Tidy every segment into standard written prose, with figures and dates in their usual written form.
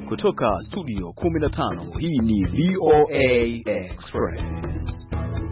Kutoka studio 15 hii ni VOA Express.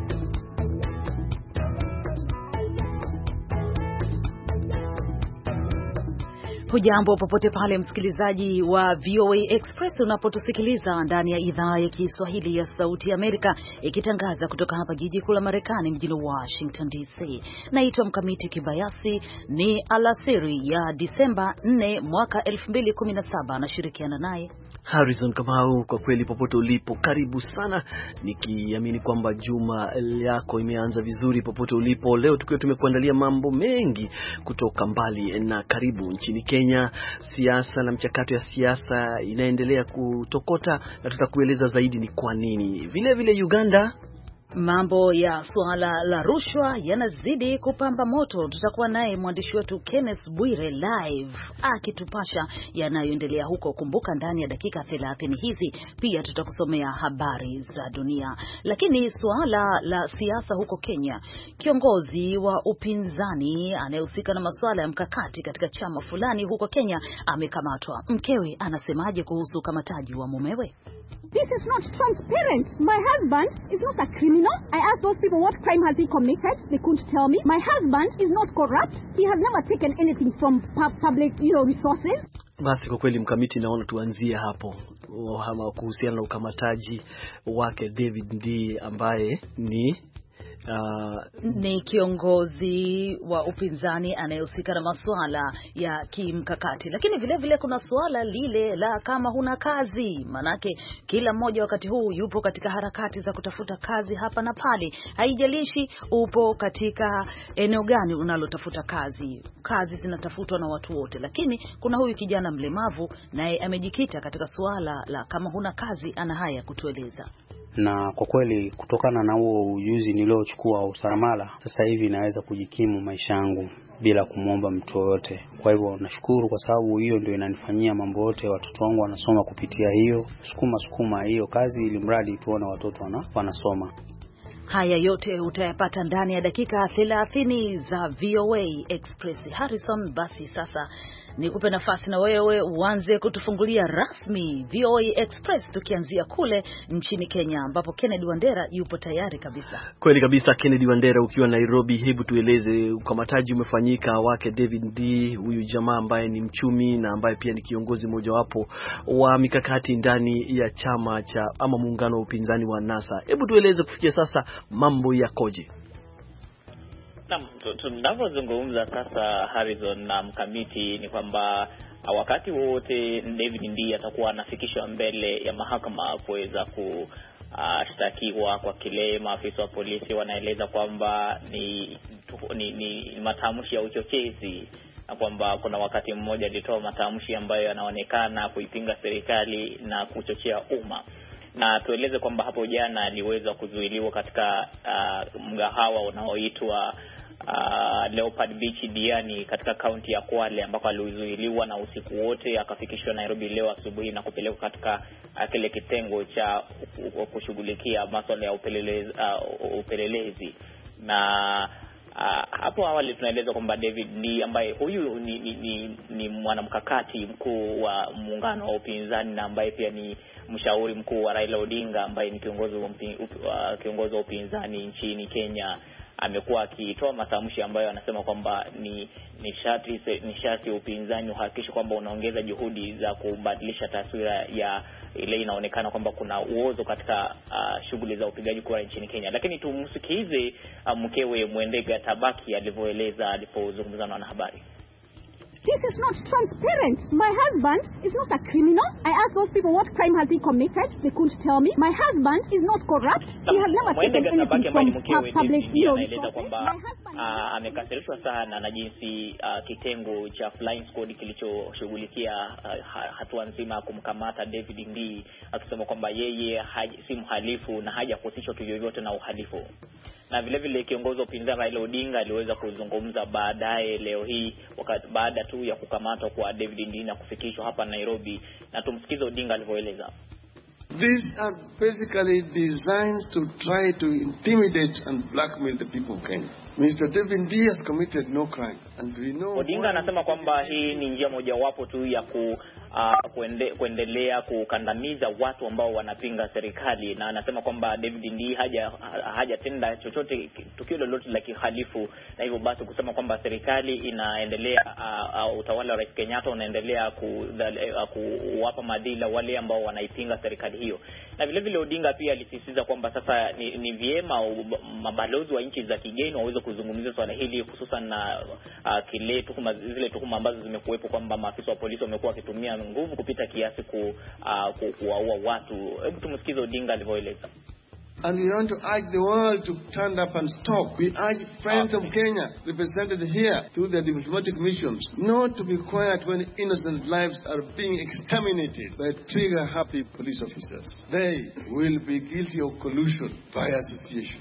Hujambo popote pale msikilizaji wa VOA Express unapotusikiliza ndani ya idhaa ya Kiswahili ya Sauti ya Amerika ikitangaza kutoka hapa jiji kuu la Marekani mjini Washington DC. Naitwa Mkamiti Kibayasi. Ni alasiri ya Disemba 4 mwaka 2017. Nashirikiana naye Harrison Kamau. Kwa kweli popote ulipo karibu sana, nikiamini kwamba juma yako imeanza vizuri popote ulipo. Leo tukiwa tumekuandalia mambo mengi kutoka mbali na karibu. Nchini Kenya, siasa na mchakato ya siasa inaendelea kutokota na tutakueleza zaidi ni kwa nini. Vile vile Uganda, mambo ya suala la rushwa yanazidi kupamba moto. Tutakuwa naye mwandishi wetu Kenneth Bwire live akitupasha yanayoendelea huko. Kumbuka ndani ya dakika 30 hizi pia tutakusomea habari za dunia. Lakini suala la siasa huko Kenya, kiongozi wa upinzani anayehusika na masuala ya mkakati katika chama fulani huko Kenya amekamatwa. Mkewe anasemaje kuhusu ukamataji wa mumewe? This is not transparent. My husband is not a criminal. I asked those people what crime has he committed. They couldn't tell me. My husband is not corrupt. He has never taken anything from public, resources. Basi kwa kweli Mkamiti, naona tuanzie hapo kuhusiana na ukamataji wake David Ndii ambaye ni kiongozi wa upinzani anayehusika na masuala ya kimkakati. Lakini vile vile kuna suala lile la kama huna kazi, manake kila mmoja wakati huu yupo katika harakati za kutafuta kazi hapa na pale. Haijalishi upo katika eneo gani unalotafuta kazi, kazi zinatafutwa na watu wote. Lakini kuna huyu kijana mlemavu naye amejikita katika suala la kama huna kazi. Ana haya kutueleza. Na kwa kweli kutokana na huo ujuzi niliochukua usaramala, sasa hivi naweza kujikimu maisha yangu bila kumwomba mtu yote. Kwa hivyo nashukuru kwa sababu hiyo ndio inanifanyia mambo yote. Watoto wangu wanasoma kupitia hiyo, sukuma hiyo kazi ili mradi tuone watoto wanasoma. Haya yote utayapata ndani ya dakika 30 za VOA Express. Harrison, basi sasa nikupe nafasi na wewe uanze kutufungulia rasmi VOA Express, tukianzia kule nchini Kenya ambapo Kennedy Wandera yupo tayari kabisa. Kweli kabisa Kennedy Wandera, ukiwa Nairobi, hebu tueleze ukamataji umefanyika wake David Ndii, huyu jamaa ambaye ni mchumi na ambaye pia ni kiongozi mmojawapo wa mikakati ndani ya chama cha ama muungano wa upinzani wa NASA. Hebu tueleze kufikia sasa mambo yakoje? Naam, tunapozungumza sasa Harrison na Mkamiti ni kwamba wakati wote David Ndii atakuwa anafikishwa mbele ya mahakama kuweza kushtakiwa kwa kile maafisa wa polisi wanaeleza kwamba ni matamshi ya uchochezi, na kwamba kuna wakati mmoja alitoa matamshi ambayo yanaonekana kuipinga serikali na kuchochea umma. Na tueleze kwamba hapo jana aliweza kuzuiliwa katika mgahawa unaoitwa Leopard Beach Diani katika kaunti ya Kwale, ambako alizuiliwa na usiku wote akafikishwa Nairobi leo asubuhi na kupelekwa katika kile kitengo cha kushughulikia masuala ya upelelezi. Na hapo awali tunaeleza kwamba David Ndii ambaye huyu ni mwanamkakati mkuu wa muungano wa upinzani na ambaye pia ni mshauri mkuu wa Raila Odinga ambaye ni kiongozi wa upinzani nchini Kenya, amekuwa akitoa matamshi ambayo anasema kwamba ni nishati upinzani uhakikishe kwamba unaongeza juhudi za kubadilisha taswira ya ile inaonekana kwamba kuna uozo katika shughuli za upigaji kura nchini Kenya. Lakini tumsikize mkewe Mwendega Tabaki alivyoeleza alipozungumza na wanahabari. This is not transparent. My husband is not a criminal. I asked those people what crime has he committed. They couldn't tell me. My husband is not corrupt. He has never taken anything from public resources. Kwamba amekasirishwa sana na jinsi kitengo cha Flying Squad kilichoshughulikia hatua nzima kumkamata David Ndii, akisema kwamba yeye si mhalifu na hajakusishwa vyovyote na uhalifu. Na vile vile kiongozi wa upinzani Raila Odinga aliweza kuzungumza baadaye leo hii baada tu ya kukamatwa kwa David Ndii na kufikishwa hapa Nairobi, na tumsikize Odinga alivyoeleza. These are basically designs to try to intimidate and blackmail the people of Kenya. Mr. David Ndii has committed no crime, and we know. Odinga anasema kwamba hii ni njia mojawapo tu ya kuendelea kukandamiza watu ambao wanapinga serikali, na anasema kwamba David Ndii hajatenda chochote, tukio lolote la kihalifu, na hivyo basi kusema kwamba serikali inaendelea, utawala wa Rais Kenyatta unaendelea kuwapa madhila wale ambao wanaipinga serikali hiyo. Na vile vile Odinga pia alisisitiza kwamba sasa ni vyema mabalozi wa nchi za kigeni waweze kuzungumzia swala hili, hususan na zile tuhuma ambazo zimekuwepo kwamba maafisa wa polisi wamekuwa wakitumia nguvu kupita kiasi kuwaua watu. Hebu tumsikize Odinga alivyoeleza. And we want to urge the world to stand up and stop. We urge friends of Kenya represented here through their diplomatic missions not to be quiet when innocent lives are being exterminated by trigger-happy police officers. They will be guilty of collusion by association.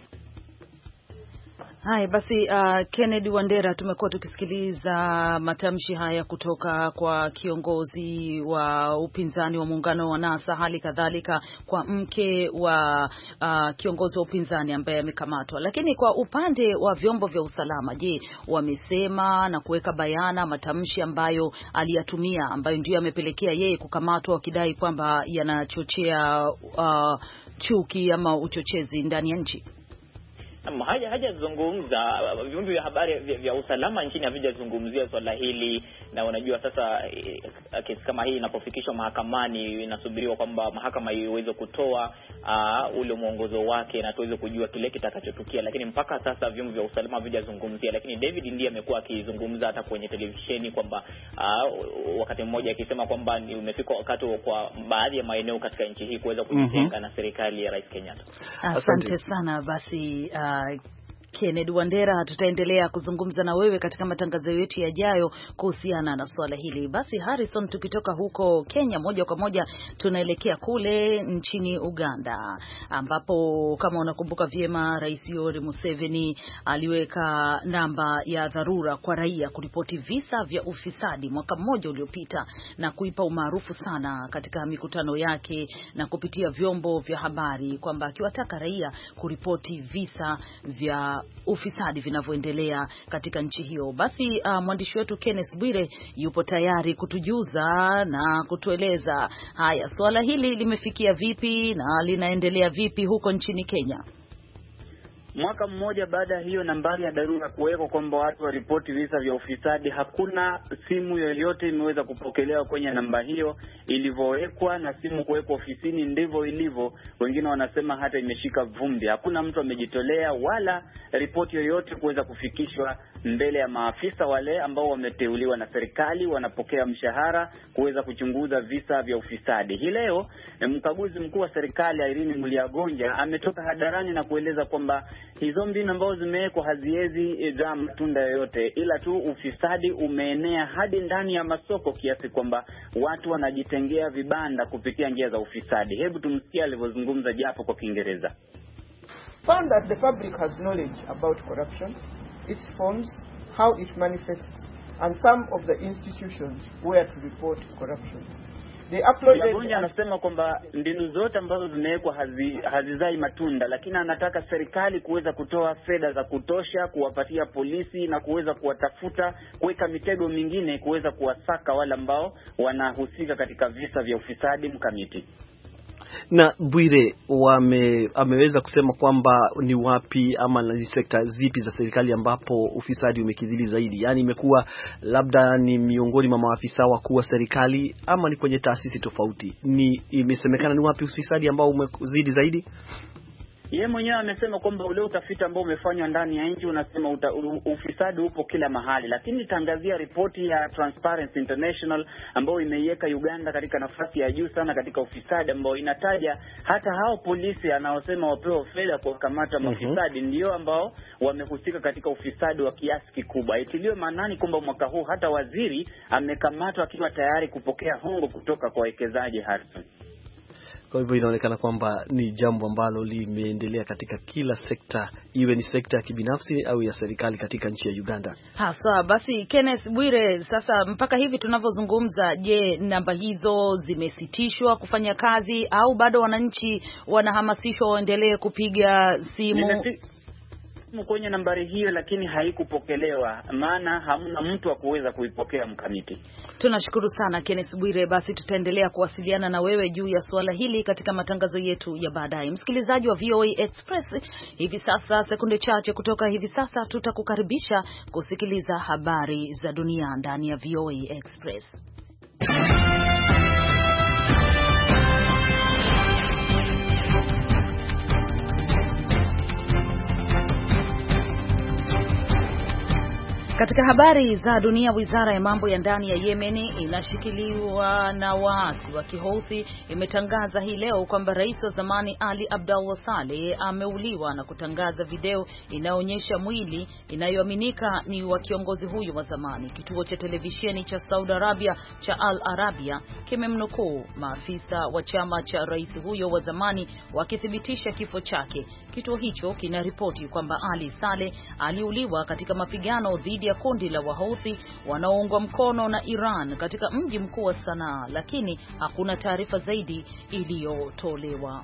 Hai basi, Kennedy Wandera, tumekuwa tukisikiliza matamshi haya kutoka kwa kiongozi wa upinzani wa muungano wa NASA, hali kadhalika kwa mke wa kiongozi wa upinzani ambaye amekamatwa. Lakini kwa upande wa vyombo vya usalama, je, wamesema na kuweka bayana matamshi ambayo aliyatumia ambayo ndio yamepelekea yeye kukamatwa, wakidai kwamba yanachochea chuki ama uchochezi ndani ya nchi? Hajazungumza. Vyombo vya habari vya usalama nchini havijazungumzia swala hili, na unajua sasa kesi kama hii inapofikishwa mahakamani inasubiriwa kwamba mahakama iweze kutoa ule mwongozo wake na tuweze kujua kile kitakachotukia, lakini mpaka sasa vyombo vya usalama havijazungumzia. Lakini David ndiye amekuwa akizungumza hata kwenye televisheni kwamba wakati mmoja akisema kwamba ni umefika wakati kwa baadhi ya maeneo katika nchi hii kuweza kujitenga na serikali ya Rais Kenyatta. Asante sana. Basi Kennedy Wandera, tutaendelea kuzungumza na wewe katika matangazo yetu yajayo kuhusiana na swala hili. Basi Harrison, tukitoka huko Kenya moja kwa moja tunaelekea kule nchini Uganda, ambapo kama unakumbuka vyema, Rais Yoweri Museveni aliweka namba ya dharura kwa raia kuripoti visa vya ufisadi mwaka mmoja uliopita, na kuipa umaarufu sana katika mikutano yake na kupitia vyombo vya habari, kwamba akiwataka raia kuripoti visa vya ufisadi vinavyoendelea katika nchi hiyo. Basi mwandishi wetu Kenneth Bwire yupo tayari kutujuza na kutueleza haya, swala hili limefikia vipi na linaendelea vipi huko nchini Kenya. Mwaka mmoja baada ya hiyo nambari ya dharura kuwekwa kwamba watu waripoti visa vya ufisadi, hakuna simu yoyote imeweza kupokelewa kwenye namba hiyo ilivyowekwa, na simu kuwekwa ofisini ndivyo ilivyo. Wengine wanasema hata imeshika vumbi. Hakuna mtu amejitolea wala ripoti yoyote kuweza kufikishwa mbele ya maafisa wale ambao wameteuliwa na serikali, wanapokea mshahara kuweza kuchunguza visa vya ufisadi. Hii leo mkaguzi mkuu wa serikali Irene Muliagonja ametoka hadharani na kueleza kwamba hizo mbinu ambazo zimewekwa haziwezi za matunda yoyote, ila tu ufisadi umeenea hadi ndani ya masoko kiasi kwamba watu wanajitengea vibanda kupitia njia za ufisadi. Hebu tumsikie alivyozungumza japo kwa Kiingereza. Found that the public has knowledge about corruption, its forms, how it manifests, and some of the institutions where to report corruption. Mgonja anasema kwamba mbinu zote ambazo zimewekwa hazizai matunda, lakini anataka serikali kuweza kutoa fedha za kutosha kuwapatia polisi na kuweza kuwatafuta, kuweka mitego mingine kuweza kuwasaka wale ambao wanahusika katika visa vya ufisadi mkamiti. Na Bwire, ameweza kusema kwamba ni wapi ama ni sekta zipi za serikali ambapo ufisadi umekidhili zaidi? Yaani imekuwa labda ni miongoni mwa maafisa wakuu wa serikali ama ni kwenye taasisi tofauti? Imesemekana ni wapi ufisadi ambao umezidi zaidi? Yeye mwenyewe amesema kwamba ule utafiti ambao umefanywa ndani ya nchi unasema ufisadi upo kila mahali, lakini tangazia ripoti ya Transparency International ambayo imeiweka Uganda katika nafasi ya juu sana katika ufisadi, ambao inataja hata hao polisi anaosema wapewa fedha kwa kukamata mafisadi ndio ambao wamehusika katika ufisadi wa kiasi kikubwa. Itiliwe maanani kwamba mwaka huu hata waziri amekamatwa akiwa tayari kupokea hongo kutoka kwa wawekezaji Harrison. Kwa hivyo inaonekana kwamba ni jambo ambalo limeendelea katika kila sekta, iwe ni sekta ya kibinafsi au ya serikali katika nchi ya Uganda. Sawa, basi Kenneth Bwire, sasa mpaka hivi tunavyozungumza, je, namba hizo zimesitishwa kufanya kazi au bado wananchi wanahamasishwa waendelee kupiga simu? simu kwenye nambari hiyo, lakini haikupokelewa, maana hamna mtu wa kuweza kuipokea mkamiti. Tunashukuru sana Kenneth Bwire. Basi tutaendelea kuwasiliana na wewe juu ya swala hili katika matangazo yetu ya baadaye. Msikilizaji wa VOA Express, hivi sasa sekunde chache kutoka hivi sasa tutakukaribisha kusikiliza habari za dunia ndani ya VOA Express. Katika habari za dunia, wizara ya mambo ya ndani ya Yemen inashikiliwa na waasi wa Kihouthi imetangaza hii leo kwamba rais wa zamani Ali Abdullah Saleh ameuliwa na kutangaza video inayoonyesha mwili inayoaminika ni wa kiongozi huyo wa zamani. Kituo cha televisheni cha Saudi Arabia cha Al Arabia kimemnukuu maafisa wa chama cha rais huyo wa zamani wakithibitisha kifo chake. Kituo hicho kinaripoti kwamba Ali Saleh aliuliwa katika mapigano dhidi ya kundi la Wahouthi wanaoungwa mkono na Iran katika mji mkuu wa Sanaa, lakini hakuna taarifa zaidi iliyotolewa.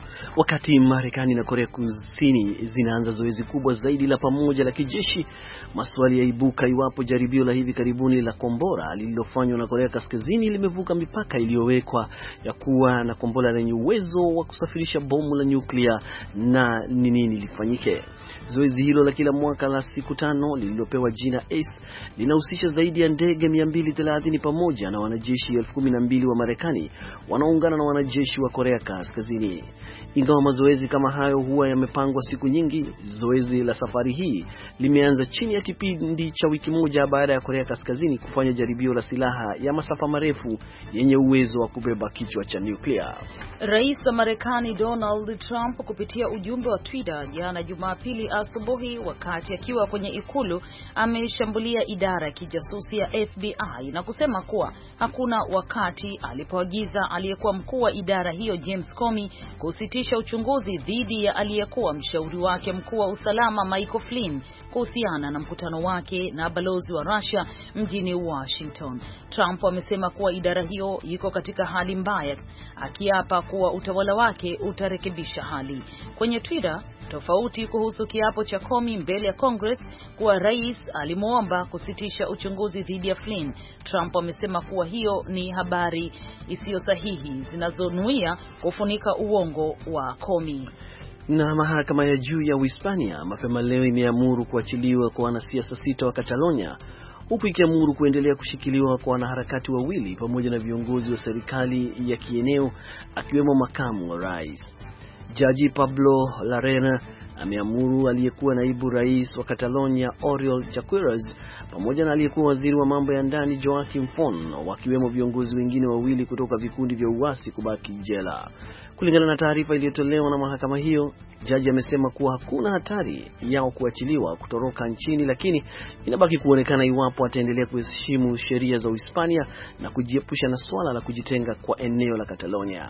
Wakati Marekani na Korea Kusini zinaanza zoezi kubwa zaidi la pamoja la kijeshi, maswali yaibuka iwapo jaribio la hivi karibuni la kombora lililofanywa na Korea Kaskazini limevuka mipaka iliyowekwa ya kuwa na kombora lenye uwezo wa kusafirisha bomu la nyuklia na ni nini lifanyike. Zoezi hilo la kila mwaka la siku 5 lililopewa jina ACE linahusisha zaidi ya ndege 230 pamoja na wanajeshi 12,000 wa Marekani wanaoungana na wanajeshi wa Korea Kaskazini. Ingawa mazoezi kama hayo huwa yamepangwa siku nyingi, zoezi la safari hii limeanza chini ya kipindi cha wiki moja baada ya Korea Kaskazini kufanya jaribio la silaha ya masafa marefu yenye uwezo wa kubeba kichwa cha nyuklia. Rais wa Marekani Donald Trump kupitia ujumbe wa Twitter jana Jumapili asubuhi wakati akiwa kwenye ikulu ameshambulia idara ya kijasusi ya FBI na kusema kuwa hakuna wakati alipoagiza aliyekuwa mkuu wa idara hiyo James Comey kusitisha uchunguzi dhidi ya aliyekuwa mshauri wake mkuu wa usalama Michael Flynn kuhusiana na mkutano wake na balozi wa Russia mjini Washington. Trump amesema kuwa idara hiyo iko katika hali mbaya, akiapa kuwa utawala wake utarekebisha hali. Kwenye Twitter, tofauti kuhusu kiapo cha Comey mbele ya Congress kuwa rais alimuomba kusitisha uchunguzi dhidi ya Flynn, Trump amesema kuwa hiyo ni habari isiyo sahihi zinazonuia kufunika uongo wa Comey. Na mahakama ya juu ya Uhispania mapema leo imeamuru kuachiliwa kwa wanasiasa 6 wa Catalonia, huku ikiamuru kuendelea kushikiliwa kwa wanaharakati wawili pamoja na viongozi wa serikali ya kieneo akiwemo makamu wa rais. Jaji Pablo Larena ameamuru aliyekuwa naibu rais wa Catalonia Oriol Junqueras pamoja na aliyekuwa waziri wa mambo ya ndani Joaquim Fon wakiwemo viongozi wengine wawili kutoka vikundi vya uasi kubaki jela. Kulingana na taarifa iliyotolewa na mahakama hiyo, jaji amesema kuwa hakuna hatari yao kuachiliwa kutoroka nchini, lakini inabaki kuonekana iwapo ataendelea kuheshimu sheria za Uhispania na kujiepusha na swala la kujitenga kwa eneo la Catalonia.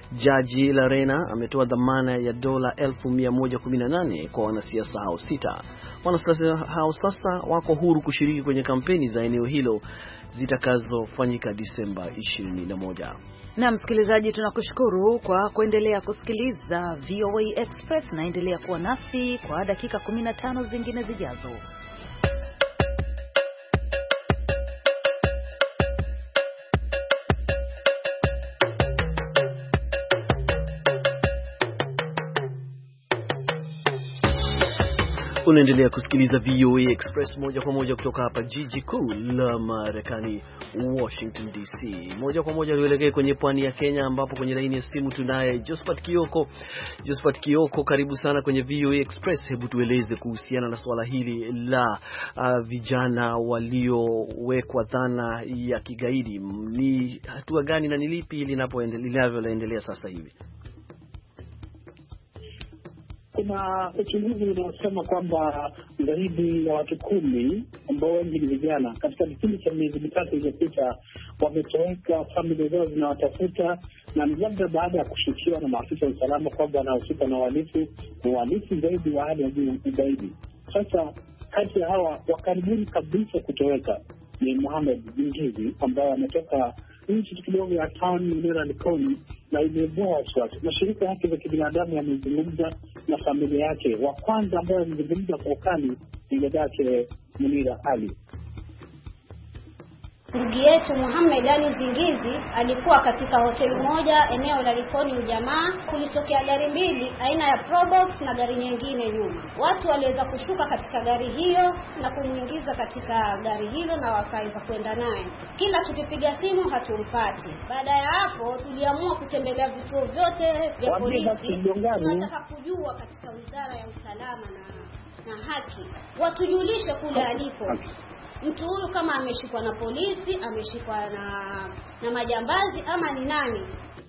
Jaji Larena ametoa dhamana ya dola 1,118 kwa wanasiasa hao 6. Wanasiasa hao sasa wako huru kushiriki kwenye kampeni za eneo hilo zitakazofanyika Disemba 21. Na msikilizaji, tunakushukuru kwa kuendelea kusikiliza VOA Express na endelea kuwa nasi kwa dakika 15 zingine zijazo. Unaendelea kusikiliza VOA Express moja kwa moja kutoka hapa jiji kuu la Marekani, Washington DC. Moja kwa moja tuelekee kwenye pwani ya Kenya ambapo kwenye laini ya simu tunaye Josephat Kioko. Josephat Kioko, karibu sana kwenye VOA Express. Hebu tueleze kuhusiana na swala hili la vijana waliowekwa dhana ya kigaidi. Ni hatua gani na ni lipi linavyoendelea sasa hivi? Kuna uchunguzi unaosema kwamba zaidi ya watu 10 ambao wengi ni vijana katika kipindi cha miezi mitatu iliyopita wametoweka, familia zao zinawatafuta, na ni labda baada ya kushukiwa na maafisa wa usalama kwamba wanahusika na uhalifu zaidi wa hali ya juu zaidi. Sasa kati ya hawa wa karibuni kabisa kutoweka ni Mohamed Bingizi ambaye ametoka nchi kidogo ya town Likoni, na imebua wasiwasi. Mashirika yake za kibinadamu yamezungumza na familia yake. Wa kwanza ambaye alizungumza kwa ukali ni dadake Munira Ali. Ndugu yetu Muhammad Ali Zingizi alikuwa katika hoteli moja eneo la Likoni Ujamaa. Kulitokea gari mbili aina ya Probox na gari nyingine nyuma. Watu waliweza kushuka katika gari hiyo na kumuingiza katika gari hilo na wakaweza kwenda naye. Kila tukipiga simu hatumpati. Baada ya hapo tuliamua kutembelea vituo vyote vya polisi. Tunataka kujua katika Wizara ya Usalama na Haki watujulishe kule aliko mtu huyu, kama ameshikwa na polisi, ameshikwa na majambazi ama ni nani.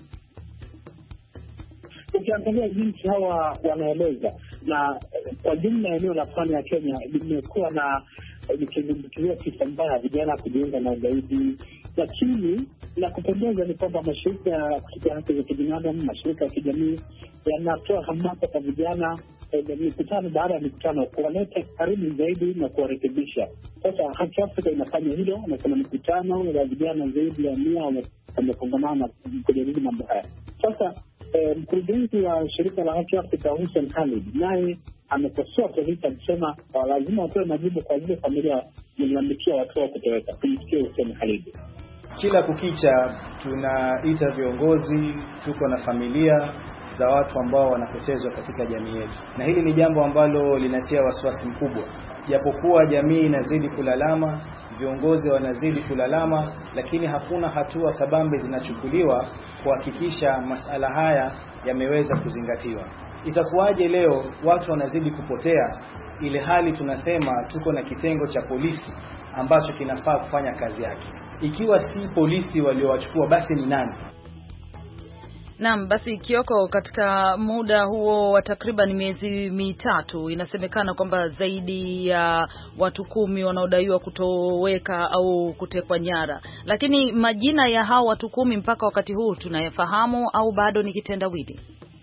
Ukiangalia jinsi hawa wanaeleza, na kwa jumla eneo la pwani ya Kenya limekuwa na likizungumzia kisa mbaya vijana kujiunga na ugaidi, lakini la kupendeza ni kwamba mashirika ya kutetea haki za kibinadamu, mashirika ya kijamii yanatoa hamasa kwa vijana, mikutano baada ya mikutano, kuwaleta karibu zaidi na kuwarekebisha. Sasa Haki Afrika inafanya hilo, na kuna mikutano ya vijana zaidi ya 100 wamekongamana kujadili mambo haya. Sasa mkurugenzi wa shirika la Haki Afrika Hussein Khalid naye amekosoa polisi akisema lazima watoe majibu kwa zile familia zilizoandikia watu wao kutoweka. Tumsikie Hussein Khalid. Kila kukicha tunaita viongozi, tuko na familia za watu ambao wanapotezwa katika jamii yetu, na hili ni jambo ambalo linatia wasiwasi mkubwa. Japokuwa jamii inazidi kulalama, viongozi wanazidi kulalama, lakini hakuna hatua kabambe zinachukuliwa kuhakikisha masala haya yameweza kuzingatiwa. Itakuwaje leo watu wanazidi kupotea ile hali tunasema tuko na kitengo cha polisi ambacho kinafaa kufanya kazi yake? Ikiwa si polisi waliowachukua, basi ni nani? Naam, basi Kioko, katika muda huo wa takriban miezi mitatu inasemekana kwamba zaidi ya watu 10 wanaodaiwa kutoweka au kutekwa nyara. Lakini majina ya hao watu 10 mpaka wakati huu tunayafahamu au bado ni kitendawili?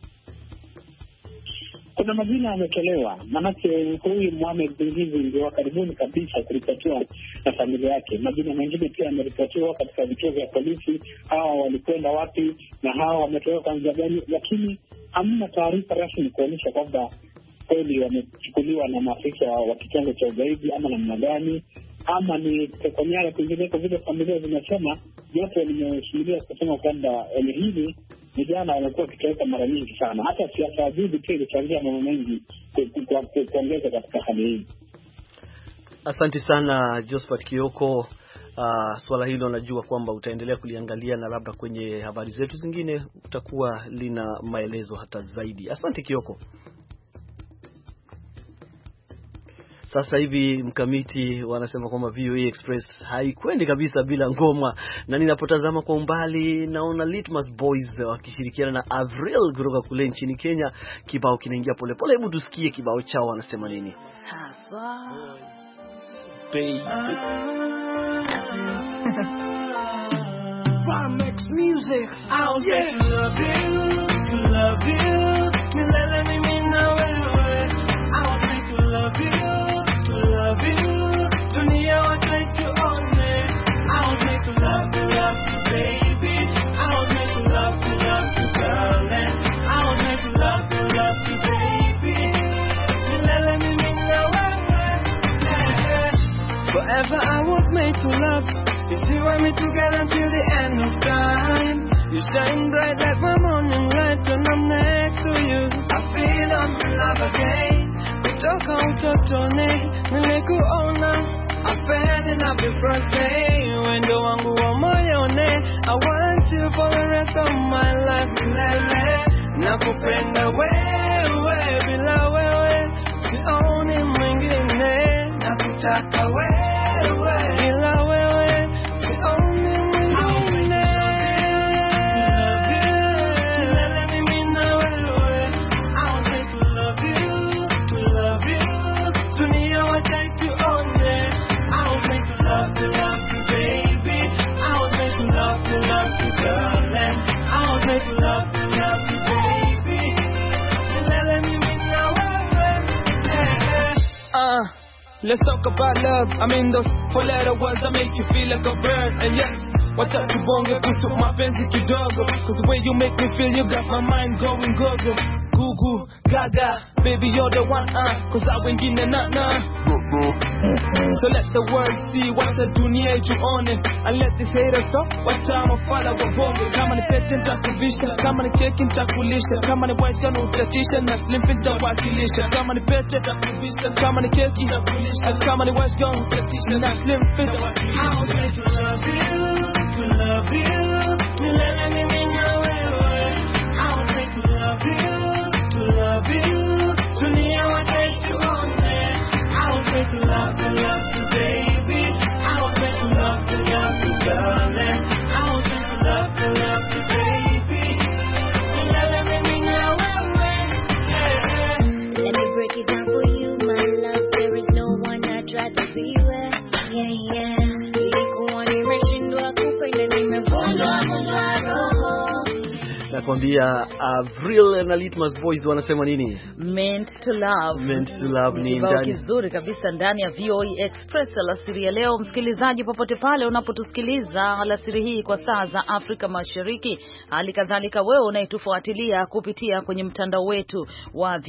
Kuna majina yametolewa, manake huyu Mohamed Zingizi ndio karibuni kabisa kuripotiwa na familia yake. Majina mengine pia yameripotiwa katika vituo vya polisi, hawa walikwenda wapi na hawa wametolewa kwa njia gani, lakini hamna taarifa rasmi kuonyesha kwamba kweli wamechukuliwa na maafisa wa kitengo cha ugaidi ama namna gani, ama ni tekonyara kwingineko vile familia zinasema. Japo nimeshuhudia kusema kwamba eneo hili vijana wamekuwa kitoweka mara nyingi sana. Hata siasa ya juzi pia ilichangia mambo mengi kuongeza katika hali hii. Asante sana Josephat Kioko. Swala hilo najua kwamba utaendelea kuliangalia na labda kwenye habari zetu zingine utakuwa lina maelezo hata zaidi. Asante Kioko. Sasa hivi Mkamiti wanasema kwamba VOA Express haikwendi kabisa bila ngoma, na ninapotazama kwa umbali naona Litmus Boys wakishirikiana na Avril kutoka kule nchini Kenya. Kibao kinaingia pole pole, hebu tusikie kibao chao wanasema nini. Sasa baby Romex music, I'll get to love you, milele mimi na wewe, I'll get to love you, dunia watake to own it, I'll get to love you baby, I'll get to love you darling, I'll get to love you baby, milele mimi na wewe, forever I was made to love. You see why we together till the end of time. You shine bright like my morning light when I'm next to you. I feel I'm in love again. We talk out of Tony, nilikuona. I fell in love the first day. Wendo wangu wa moyoni, I want you for the rest of my life. Milele, nakupenda wewe bila wewe, sioni mwingine. Nakutaka wewe bila wewe. Let's talk about love. I mean those 4-letter words that make you feel like a bird. And yes, watch out to bonge kuhusu mapenzi kidogo, cause the way you make me feel, you got my mind going go-go. goo goo gaga, baby you're the one, cause I wengine nah. So let the world see what the dunia ituone, and let this haters talk, watch out mafala wabonge. Kama ni pete nitakuvisha, kama ni keki nitakulisha, kama ni white gun utatisha, na slim fit nitawakilisha. Kama ni pete nitakuvisha, kama ni keki nitakulisha, kama ni white gun utatisha, na slim fit. I was made to love you, let me bring you away. I was made to love you, dunia wataishi tuone. I was made to love you, baby. I was made to love you, darling. I was made to love you, baby. Let me bring you away. Let me break it down for you, my love. There is no one I'd rather be with. Yeah. Nilikuwa nimeshindwa kupenda, nimevunjwa roho. Nakwambia Avril na Litmus Boys wanasema nini? Meant to love ni ndani kizuri kabisa ndani ya VOA Express alasiri ya leo. Msikilizaji popote pale unapotusikiliza alasiri hii kwa saa za Afrika Mashariki, hali kadhalika wewe unayetufuatilia kupitia kwenye mtandao wetu wa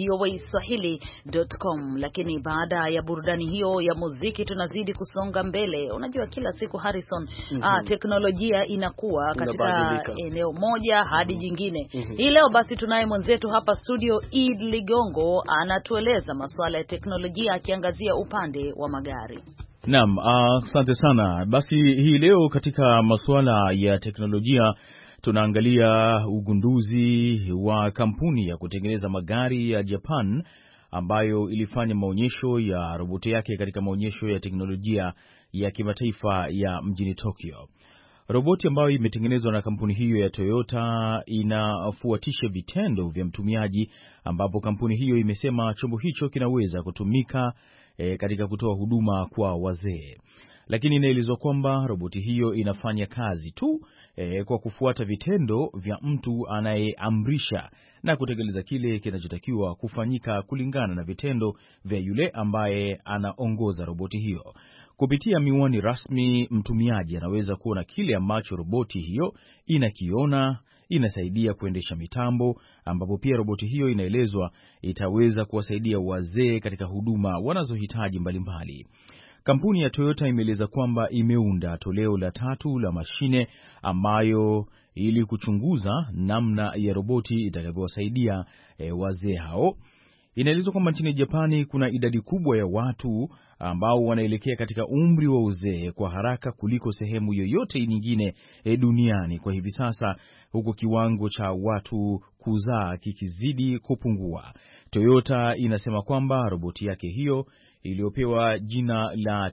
voaswahili.com. Lakini baada ya burudani hiyo ya muziki tunazidi kusonga mbele. Unajua kila siku Harrison, teknolojia inakuwa katika eneo moja hadi jingine. Hii leo basi tunaye mwenzetu hapa studio Id Ligongo, anatueleza masuala ya teknolojia akiangazia upande wa magari. Naam, asante sana. Basi hii leo katika masuala ya teknolojia tunaangalia ugunduzi wa kampuni ya kutengeneza magari ya Japan ambayo ilifanya maonyesho ya roboti yake katika maonyesho ya teknolojia ya kimataifa ya mjini Tokyo. Roboti ambayo imetengenezwa na kampuni hiyo ya Toyota inafuatisha vitendo vya mtumiaji, ambapo kampuni hiyo imesema chombo hicho kinaweza kutumika katika kutoa huduma kwa wazee. Lakini inaelezwa kwamba roboti hiyo inafanya kazi tu kwa kufuata vitendo vya mtu anayeamrisha na kutekeleza kile kinachotakiwa kufanyika kulingana na vitendo vya yule ambaye anaongoza roboti hiyo. Kupitia miwani rasmi, mtumiaji anaweza kuona kile ambacho roboti hiyo inakiona. Inasaidia kuendesha mitambo, ambapo pia roboti hiyo inaelezwa itaweza kuwasaidia wazee katika huduma wanazohitaji mbalimbali. Kampuni ya Toyota imeeleza kwamba imeunda toleo la 3 la mashine ambayo ili kuchunguza namna ya roboti itakavyowasaidia wazee hao. Inaelezwa kwamba nchini Japani kuna idadi kubwa ya watu ambao wanaelekea katika umri wa uzee kwa haraka kuliko sehemu yoyote nyingine duniani kwa hivi sasa, huko kiwango cha watu kuzaa kikizidi kupungua. Toyota inasema kwamba roboti yake hiyo iliyopewa jina la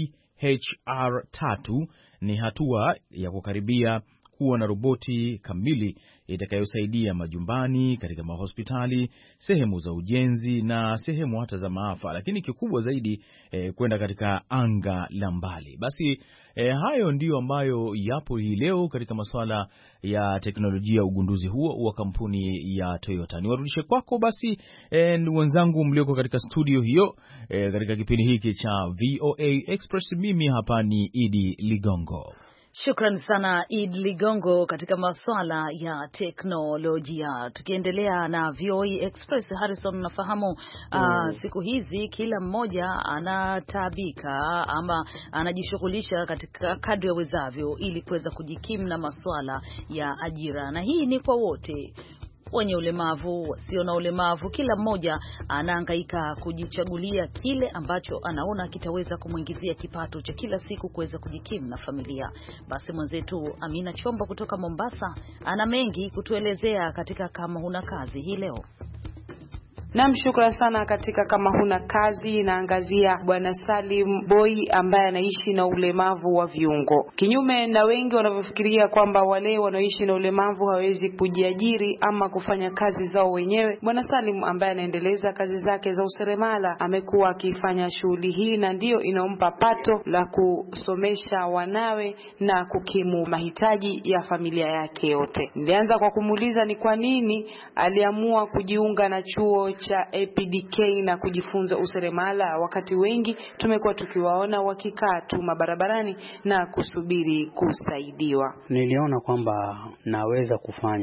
THR3 ni hatua ya kukaribia kuwa na roboti kamili itakayosaidia majumbani, katika mahospitali, sehemu za ujenzi na sehemu hata za maafa, lakini kikubwa zaidi kwenda katika anga la mbali. Basi hayo ndiyo ambayo yapo hii leo katika masuala ya teknolojia, ugunduzi huo wa kampuni ya Toyota. Niwarudishe kwako basi wenzangu mlioko katika studio hiyo katika kipindi hiki cha VOA Express. Mimi hapa ni Idi Ligongo. Shukran sana Id Ligongo katika masuala ya teknolojia. Tukiendelea na VOA Express, Harrison, nafahamu siku hizi kila mmoja anatabika ama anajishughulisha katika kadri yawezavyo ili kuweza kujikimu na masuala ya ajira, na hii ni kwa wote, wenye ulemavu, wasio na ulemavu. Kila mmoja anahangaika kujichagulia kile ambacho anaona kitaweza kumuingizia kipato cha kila siku kuweza kujikimu na familia. Basi mwenzetu Amina Chomba kutoka Mombasa ana mengi kutuelezea katika Kama Huna Kazi hii leo. Naam, shukrani sana. Katika Kama Huna Kazi naangazia Bwana Salim Boy ambaye anaishi na ulemavu wa viungo. Kinyume na wengi wanavyofikiria kwamba wale wanaoishi na ulemavu hawezi kujiajiri ama kufanya kazi zao wenyewe, Bwana Salim ambaye anaendeleza kazi zake za useremala amekuwa akifanya shughuli hii na ndio inaompa pato la kusomesha wanawe na kukimu mahitaji ya familia yake yote. Nilianza kwa kumuuliza ni kwa nini aliamua kujiunga na chuo cha APDK na kujifunza useremala, wakati wengi tumekuwa tukiwaona wakikaa tu mabarabarani na kusubiri kusaidiwa. Niliona kwamba naweza kufanya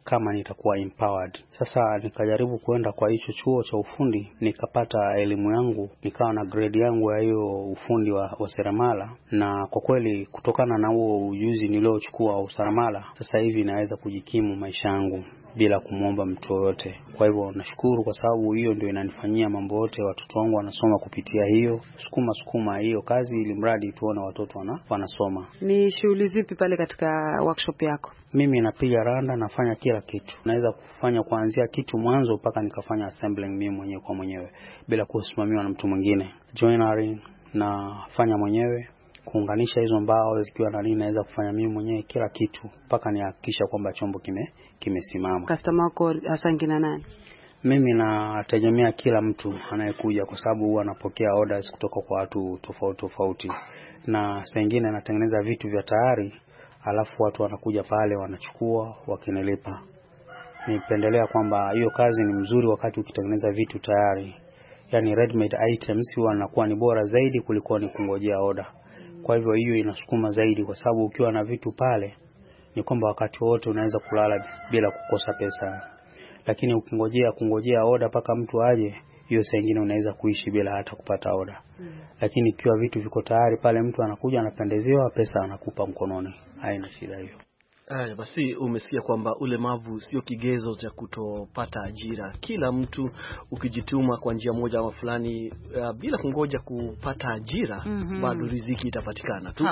kama nitakuwa empowered. Sasa nikajaribu kuenda kwa hicho chuo cha ufundi, nikapata elimu yangu, nikawa na grade yangu ya hiyo ufundi wa seremala, na kwa kweli kutokana na huo ujuzi niliochukua useremala, sasa hivi naweza kujikimu maisha yangu bila kumuomba mtu yote. Kwa hivyo nashukuru kwa sababu hiyo ndio inanifanyia mambo yote. Watoto wangu wanasoma kupitia hiyo sukuma hiyo kazi, ili mradi tuone watoto wanasoma. Ni shughuli zipi pale katika workshop yako? Mimi napiga randa, nafanya kila kitu. Naweza kufanya kuanzia kitu mwanzo mpaka nikafanya assembling mimi mwenyewe kwa mwenyewe bila kusimamiwa na mtu mwingine. Joinery nafanya mwenyewe, kuunganisha hizo mbao zikiwa na nini naweza kufanya mimi mwenyewe kila kitu mpaka nihakikisha kwamba chombo kimesimama. Customer wako hasa ngina nani? Mimi nategemea kila mtu anayekuja, kwa sababu huwa napokea orders kutoka kwa watu tofauti, na saa nyingine natengeneza vitu vya tayari, alafu watu wanakuja pale wanachukua wakinilipa. Nipendelea kwamba hiyo kazi ni mzuri wakati ukitengeneza vitu tayari, yani ready made items, huwa inakuwa ni bora zaidi kuliko ni kungojea order. Kwa hivyo hiyo inasukuma zaidi, kwa sababu ukiwa na vitu pale ni kwamba wakati wote unaweza kulala bila kukosa pesa. Lakini kungojea order paka mtu aje, hiyo saa nyingine unaweza kuishi bila hata kupata order. Lakini ikiwa vitu viko tayari pale, mtu anakuja anapendezewa, pesa anakupa mkononi, haina shida hiyo. Basi umesikia kwamba ulemavu sio kigezo cha kutopata ajira. Kila mtu ukijituma kwa njia moja au fulani, bila kungoja kupata ajira, bado riziki itapatikana tu.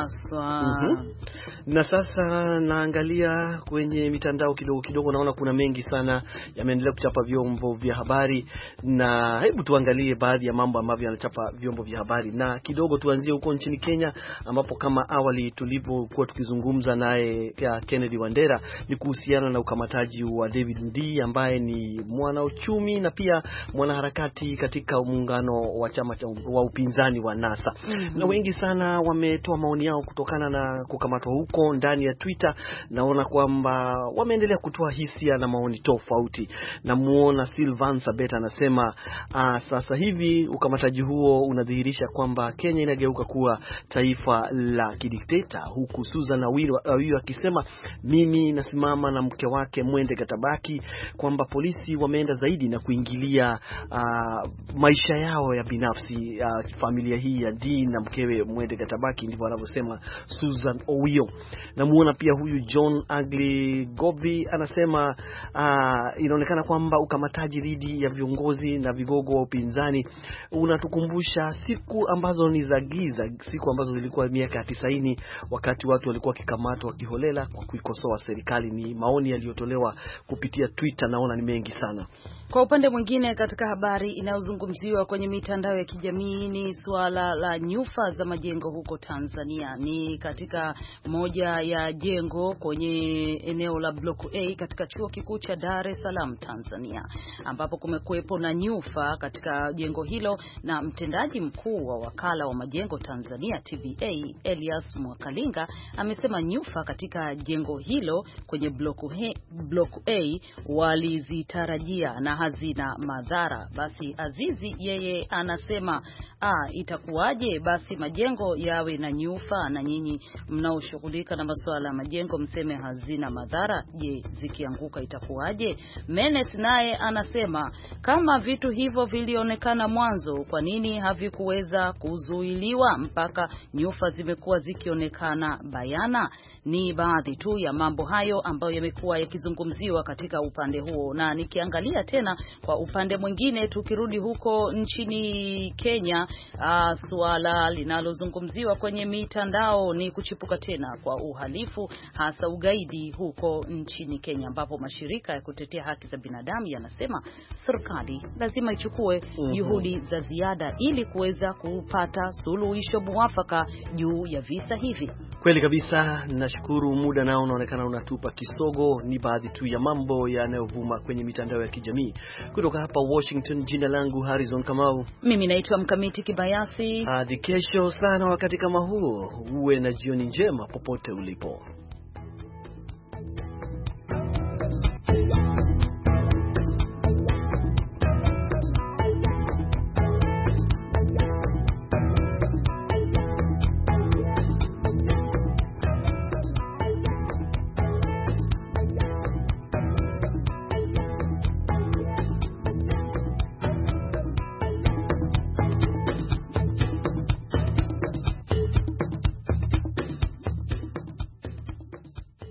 Na sasa naangalia kwenye mitandao kidogo naona kuna mengi sana yameendelea kuchapa vyombo vya habari, na hebu tuangalie baadhi ya mambo ambavyo yanachapa vyombo vya habari. Na kidogo tuanzie huko nchini Kenya, ambapo kama awali tulivyokuwa tukizungumza naye Kennedy Wandera, ni kuhusiana na ukamataji wa David Ndii ambaye ni mwanauchumi na pia mwanaharakati katika muungano wa chama wa upinzani wa NASA. Na wengi sana wametoa maoni yao kutokana na kukamatwa huko ndani ya Twitter. Naona kwamba wameendelea kutoa hisia na maoni tofauti. Na muona Sylvan Sabet anasema sasa hivi ukamataji huo unadhihirisha kwamba Kenya inageuka kuwa taifa la kidikteta, huku Susan Awiro akisema mimi nasimama na mke wake Mwende Gatabaki kwamba polisi wameenda zaidi na kuingilia maisha yao ya binafsi, familia hii ya Ndii na mkewe Mwende Gatabaki, ndivyo anavyosema Susan Owio. Na muona pia huyu John Agli Gobi anasema inaonekana kwamba ukamataji dhidi ya viongozi na vigogo wa upinzani unatukumbusha siku ambazo ni za giza, siku ambazo zilikuwa miaka ya 90 wakati watu walikuwa wakikamatwa wakiholela kwa kuikosoa serikali. Ni maoni yaliyotolewa kupitia Twitter, naona ni mengi sana. Kwa upande mwingine, katika habari inayozungumziwa kwenye mitandao ya kijamii ni suala la nyufa za majengo huko Tanzania. Ni katika moja ya jengo kwenye eneo la Block A katika chuo kikuu cha Dar es Salaam Tanzania, ambapo kumekuwepo na nyufa katika jengo hilo, na mtendaji mkuu wa wakala wa majengo Tanzania TBA Elias Mwakalinga amesema nyufa katika jengo hilo kwenye Block A walizitarajia na hazina madhara. Basi Azizi yeye anasema itakuwaje basi majengo yawe na nyufa na nyinyi mnaoshughulika na masuala ya majengo mseme hazina madhara? Je, zikianguka itakuwaje? Menes naye anasema kama vitu hivyo vilionekana mwanzo, kwa nini havikuweza kuzuiliwa mpaka nyufa zimekuwa zikionekana bayana? Ni baadhi tu ya mambo hayo ambayo yamekuwa yakizungumziwa katika upande huo. Na nikiangalia tena kwa upande mwingine, tukirudi huko nchini Kenya, suala linalozungumziwa kwenye mitandao ni kuchipuka tena kwa uhalifu, hasa ugaidi huko nchini Kenya, ambapo mashirika ya kutetea haki za binadamu yanasema serikali lazima ichukue juhudi za ziada ili kuweza kupata suluhisho mwafaka juu ya visa hivi. Kweli kabisa, nashukuru. Muda nao unaonekana unatupa kisogo. Ni baadhi tu ya mambo yanayovuma kwenye mitandao ya kijamii. Kutoka hapa Washington, jina langu Harrison Kamau. Mimi naitwa Mkamiti Kibayasi. Hadi kesho sana wakati kama huu, uwe na jioni njema popote ulipo.